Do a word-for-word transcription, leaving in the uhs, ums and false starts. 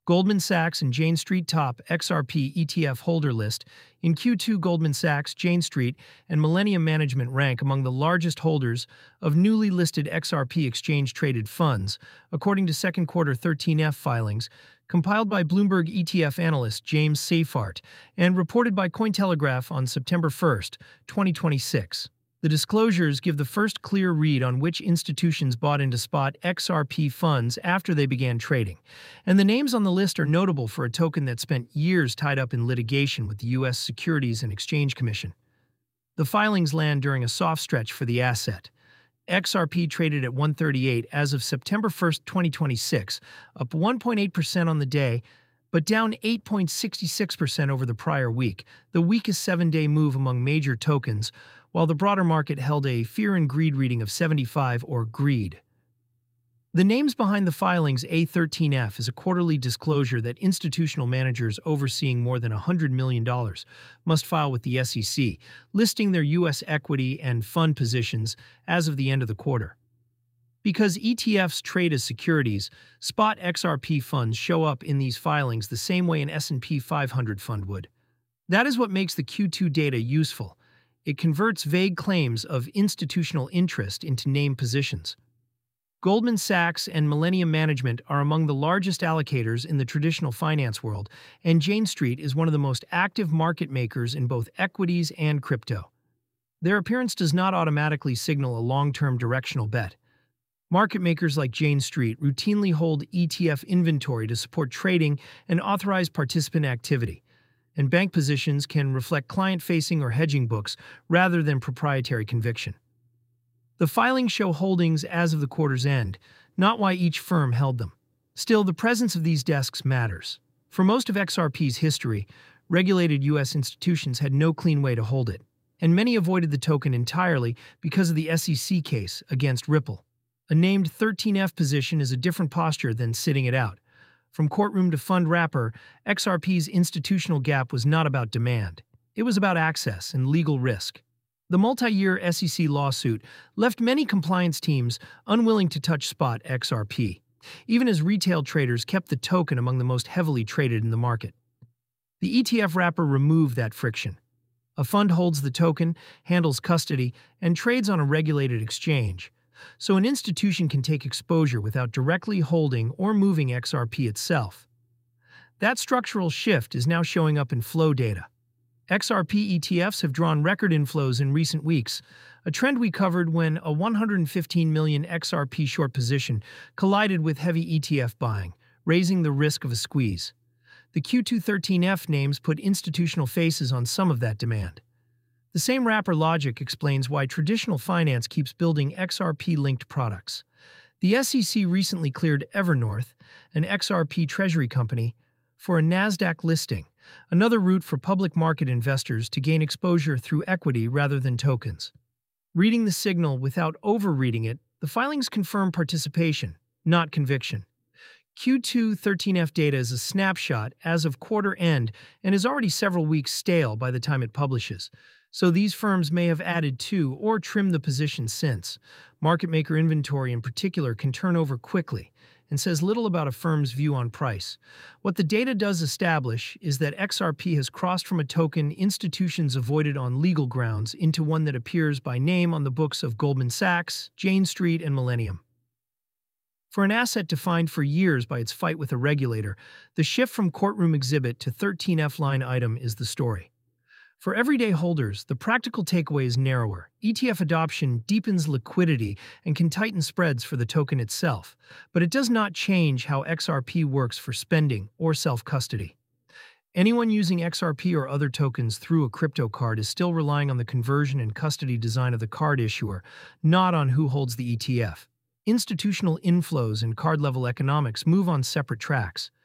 Goldman Sachs and Jane Street top X R P E T F holder list. In Q two, Goldman Sachs, Jane Street, and Millennium Management rank among the largest holders of newly listed X R P exchange-traded funds, according to second quarter thirteen F filings, compiled by Bloomberg E T F analyst James Seyffart and reported by Cointelegraph on September first, twenty twenty-six. The disclosures give the first clear read on which institutions bought into spot X R P funds after they began trading, and the names on the list are notable for a token that spent years tied up in litigation with the U S Securities and Exchange Commission. The filings land during a soft stretch for the asset. X R P traded at one thirty-eight as of September first, twenty twenty-six, up one point eight percent on the day, but down eight point six six percent over the prior week, the weakest seven-day move among major tokens, while the broader market held a fear and greed reading of seventy-five, or greed. The names behind the filings. A thirteen F is a quarterly disclosure that institutional managers overseeing more than one hundred million dollars must file with the S E C, listing their U S equity and fund positions as of the end of the quarter. Because E T Fs trade as securities, spot X R P funds show up in these filings the same way an S and P five hundred fund would. That is what makes the Q two data useful. It converts vague claims of institutional interest into named positions. Goldman Sachs and Millennium Management are among the largest allocators in the traditional finance world, and Jane Street is one of the most active market makers in both equities and crypto. Their appearance does not automatically signal a long-term directional bet. Market makers like Jane Street routinely hold E T F inventory to support trading and authorize participant activity, and bank positions can reflect client-facing or hedging books rather than proprietary conviction. The filings show holdings as of the quarter's end, not why each firm held them. Still, the presence of these desks matters. For most of X R P's history, regulated U S institutions had no clean way to hold it, and many avoided the token entirely because of the S E C case against Ripple. A named thirteen F position is a different posture than sitting it out. From courtroom to fund wrapper, X R P's institutional gap was not about demand. It was about access and legal risk. The multi-year S E C lawsuit left many compliance teams unwilling to touch spot X R P, even as retail traders kept the token among the most heavily traded in the market. The E T F wrapper removed that friction. A fund holds the token, handles custody, and trades on a regulated exchange, so an institution can take exposure without directly holding or moving X R P itself. That structural shift is now showing up in flow data. X R P E T Fs have drawn record inflows in recent weeks, a trend we covered when a one hundred fifteen million X R P short position collided with heavy E T F buying, raising the risk of a squeeze. The Q two thirteen F names put institutional faces on some of that demand. The same wrapper logic explains why traditional finance keeps building X R P-linked products. The S E C recently cleared Evernorth, an X R P treasury company, for a NASDAQ listing, another route for public market investors to gain exposure through equity rather than tokens. Reading the signal without overreading it, the filings confirm participation, not conviction. Q two thirteen F data is a snapshot as of quarter end and is already several weeks stale by the time it publishes, so these firms may have added to or trimmed the position since. Market maker inventory in particular can turn over quickly and says little about a firm's view on price. What the data does establish is that X R P has crossed from a token institutions avoided on legal grounds into one that appears by name on the books of Goldman Sachs, Jane Street, and Millennium. For an asset defined for years by its fight with a regulator, the shift from courtroom exhibit to thirteen F line item is the story. For everyday holders, the practical takeaway is narrower. E T F adoption deepens liquidity and can tighten spreads for the token itself, but it does not change how X R P works for spending or self-custody. Anyone using X R P or other tokens through a crypto card is still relying on the conversion and custody design of the card issuer, not on who holds the E T F. Institutional inflows and card-level economics move on separate tracks.